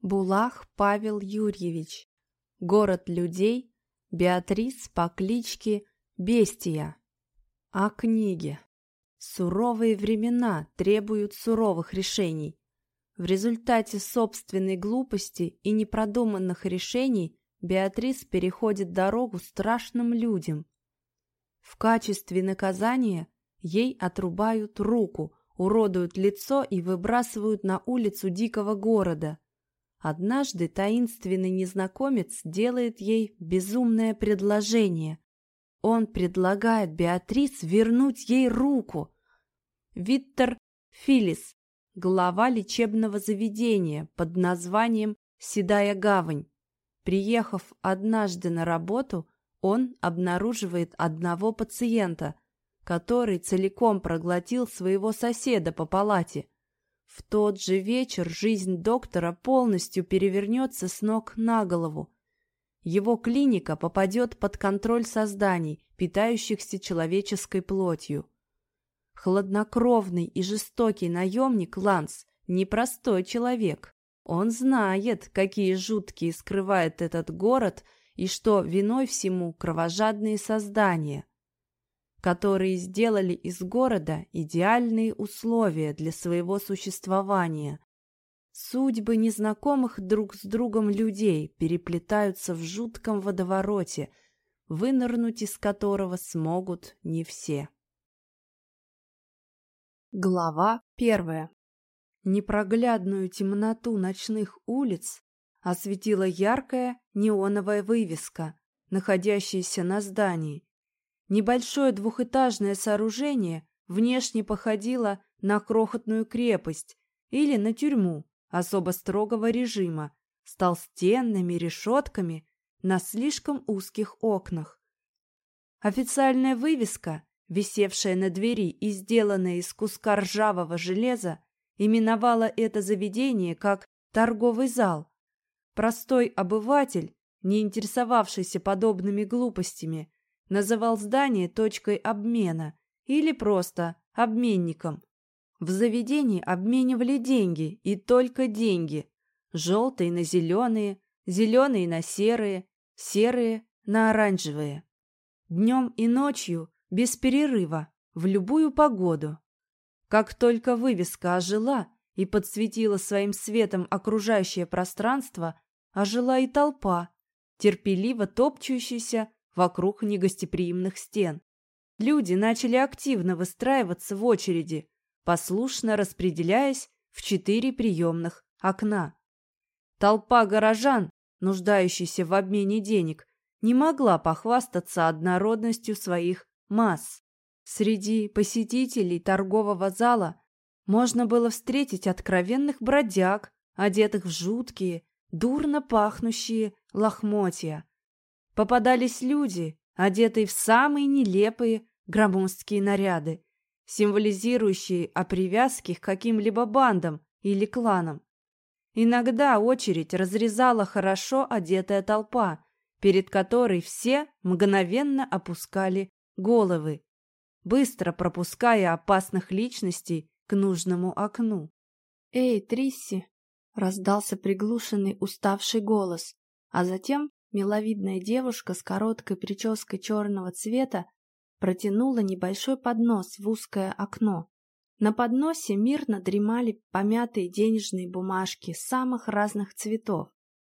Булах Павел Юрьевич. Город людей. Беатрис по кличке Бестия. О книге. Суровые времена требуют суровых решений. В результате собственной глупости и непродуманных решений Беатрис переходит дорогу страшным людям. В качестве наказания ей отрубают руку, уродуют лицо и выбрасывают на улицу дикого города. Однажды таинственный незнакомец делает ей безумное предложение. Он предлагает Беатрис вернуть ей руку. Виктор Филис, глава лечебного заведения под названием «Седая гавань». Приехав однажды на работу, он обнаруживает одного пациента, который целиком проглотил своего соседа по палате. В тот же вечер жизнь доктора полностью перевернется с ног на голову. Его клиника попадет под контроль созданий, питающихся человеческой плотью. Хладнокровный и жестокий наемник Ланс – непростой человек. Он знает, какие жуткие скрывает этот город и что виной всему кровожадные создания, которые сделали из города идеальные условия для своего существования. Судьбы незнакомых друг с другом людей переплетаются в жутком водовороте, вынырнуть из которого смогут не все. Глава 1. Непроглядную темноту ночных улиц осветила яркая неоновая вывеска, находящаяся на здании. Небольшое двухэтажное сооружение внешне походило на крохотную крепость или на тюрьму особо строгого режима с толстенными решетками на слишком узких окнах. Официальная вывеска, висевшая на двери и сделанная из куска ржавого железа, именовала это заведение как торговый зал. Простой обыватель, не интересовавшийся подобными глупостями, называл здание точкой обмена или просто обменником. В заведении обменивали деньги и только деньги. Желтые на зеленые, зеленые на серые, серые на оранжевые. Днем и ночью, без перерыва, в любую погоду. Как только вывеска ожила и подсветила своим светом окружающее пространство, ожила и толпа, терпеливо топчущаяся вокруг негостеприимных стен. Люди начали активно выстраиваться в очереди, послушно распределяясь в 4 приемных окна. Толпа горожан, нуждающихся в обмене денег, не могла похвастаться однородностью своих масс. Среди посетителей торгового зала можно было встретить откровенных бродяг, одетых в жуткие, дурно пахнущие лохмотья. Попадались люди, одетые в самые нелепые громоздкие наряды, символизирующие о привязке к каким-либо бандам или кланам. Иногда очередь разрезала хорошо одетая толпа, перед которой все мгновенно опускали головы, быстро пропуская опасных личностей к нужному окну. «Эй, Трисси!» — раздался приглушенный уставший голос, а затем миловидная девушка с короткой прической черного цвета протянула небольшой поднос в узкое окно. На подносе мирно дремали помятые денежные бумажки самых разных цветов.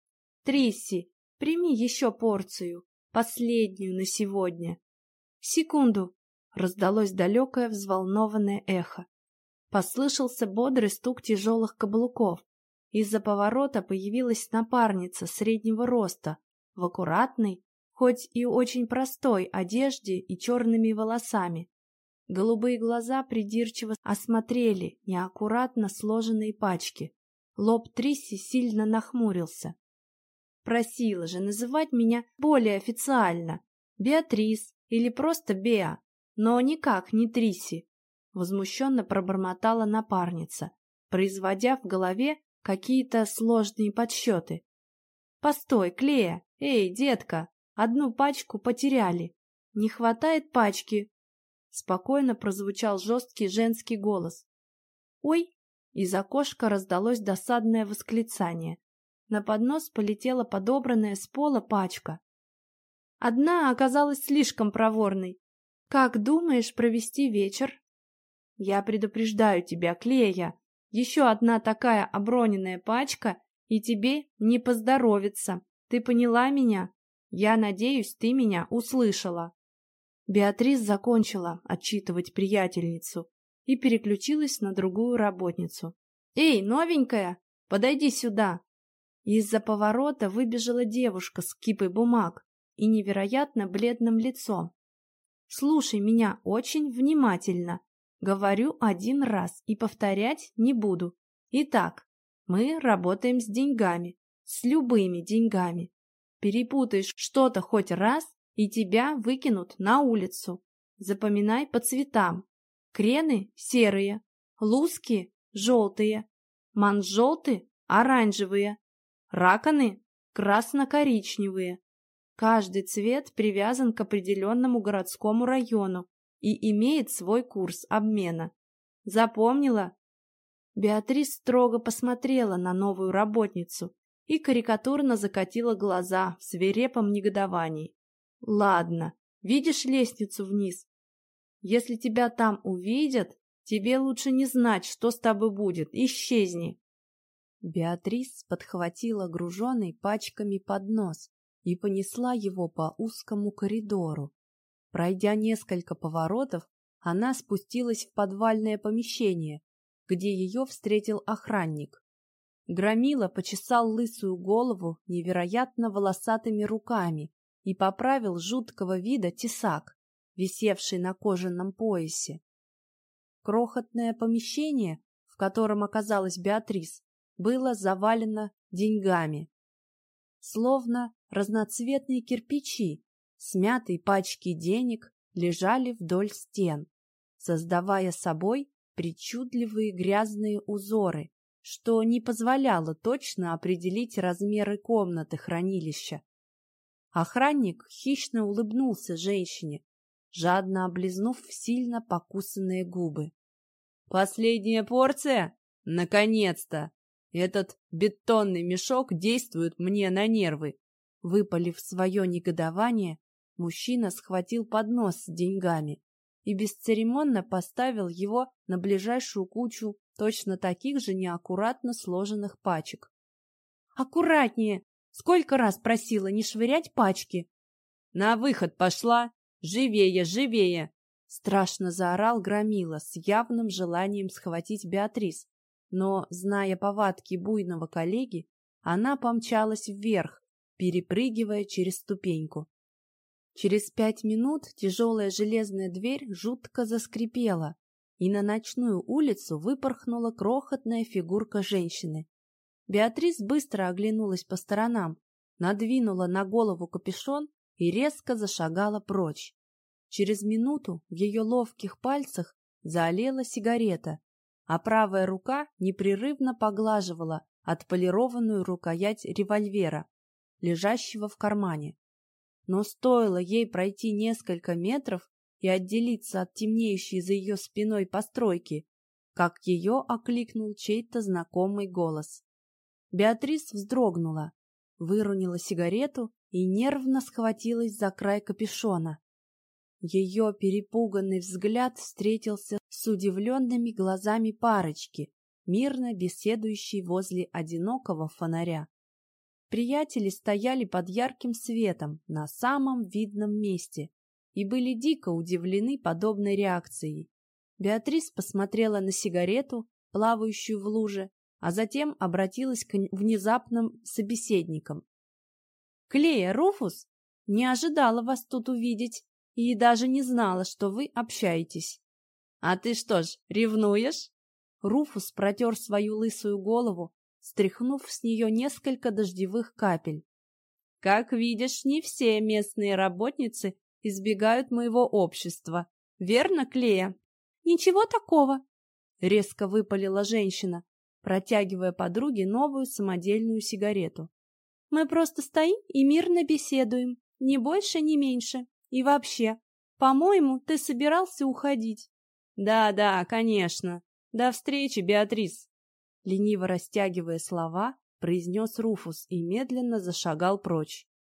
«Трисси, прими еще порцию, последнюю на сегодня». «Секунду!» — раздалось далекое взволнованное эхо. Послышался бодрый стук тяжелых каблуков. Из-за поворота появилась напарница среднего роста, в аккуратной, хоть и очень простой одежде и черными волосами. Голубые глаза придирчиво осмотрели неаккуратно сложенные пачки. Лоб Трисси сильно нахмурился. «Просила же называть меня более официально. Беатрис или просто Беа, но никак не Трисси», — возмущенно пробормотала напарница, производя в голове какие-то сложные подсчеты. «Постой, Клея! Эй, детка! Одну пачку потеряли. Не хватает пачки!» Спокойно прозвучал жесткий женский голос. «Ой!» — из окошка раздалось досадное восклицание. На поднос полетела подобранная с пола пачка. Одна оказалась слишком проворной. Как думаешь провести вечер? Я предупреждаю тебя, Клея, еще одна такая оброненная пачка, и тебе не поздоровится. Ты поняла меня? Я надеюсь, ты меня услышала. Беатрис закончила отчитывать приятельницу и переключилась на другую работницу. «Эй, новенькая, подойди сюда!» Из-за поворота выбежала девушка с кипой бумаг и невероятно бледным лицом. «Слушай меня очень внимательно. Говорю один раз и повторять не буду. Итак, мы работаем с деньгами, с любыми деньгами. Перепутаешь что-то хоть раз, и тебя выкинут на улицу. Запоминай по цветам. Крены серые, луски желтые, манжеты оранжевые, раканы красно-коричневые. Каждый цвет привязан к определенному городскому району и имеет свой курс обмена. Запомнила? Беатрис строго посмотрела на новую работницу и карикатурно закатила глаза в свирепом негодовании. Ладно, видишь лестницу вниз? Если тебя там увидят, тебе лучше не знать, что с тобой будет. Исчезни. Беатрис подхватила груженный пачками поднос и понесла его по узкому коридору. Пройдя несколько поворотов, она спустилась в подвальное помещение, где ее встретил охранник. Громила почесал лысую голову невероятно волосатыми руками и поправил жуткого вида тесак, висевший на кожаном поясе. Крохотное помещение, в котором оказалась Беатрис, было завалено деньгами. Словно разноцветные кирпичи, смятые пачки денег лежали вдоль стен, создавая собой причудливые грязные узоры, что не позволяло точно определить размеры комнаты хранилища. Охранник хищно улыбнулся женщине, жадно облизнув сильно покусанные губы. «Последняя порция? Наконец-то! Этот бетонный мешок действует мне на нервы!» Выпалив свое негодование, мужчина схватил поднос с деньгами и бесцеремонно поставил его на ближайшую кучу точно таких же неаккуратно сложенных пачек. «Аккуратнее! Сколько раз просила не швырять пачки!» «На выход пошла! Живее, живее!» Страшно заорал Громила с явным желанием схватить Беатрис, но, зная повадки буйного коллеги, она помчалась вверх, перепрыгивая через ступеньку. Через 5 минут тяжелая железная дверь жутко заскрипела, и на ночную улицу выпорхнула крохотная фигурка женщины. Беатрис быстро оглянулась по сторонам, надвинула на голову капюшон и резко зашагала прочь. Через минуту в ее ловких пальцах заолела сигарета, а правая рука непрерывно поглаживала отполированную рукоять револьвера, лежащего в кармане. Но стоило ей пройти несколько метров и отделиться от темнеющей за ее спиной постройки, как ее окликнул чей-то знакомый голос. Беатрис вздрогнула, выронила сигарету и нервно схватилась за край капюшона. Ее перепуганный взгляд встретился с удивленными глазами парочки, мирно беседующей возле одинокого фонаря. Приятели стояли под ярким светом на самом видном месте и были дико удивлены подобной реакцией. Беатрис посмотрела на сигарету, плавающую в луже, а затем обратилась к внезапным собеседникам. «Клея, Руфус, не ожидала вас тут увидеть и даже не знала, что вы общаетесь». «А ты что ж, ревнуешь?» Руфус протер свою лысую голову, стряхнув с нее несколько дождевых капель. «Как видишь, не все местные работницы избегают моего общества. Верно, Клея?» «Ничего такого», — резко выпалила женщина, протягивая подруге новую самодельную сигарету. «Мы просто стоим и мирно беседуем, ни больше, ни меньше. И вообще, по-моему, ты собирался уходить». «Да, конечно. До встречи, Беатрис». Лениво растягивая слова, произнес Руфус и медленно зашагал прочь.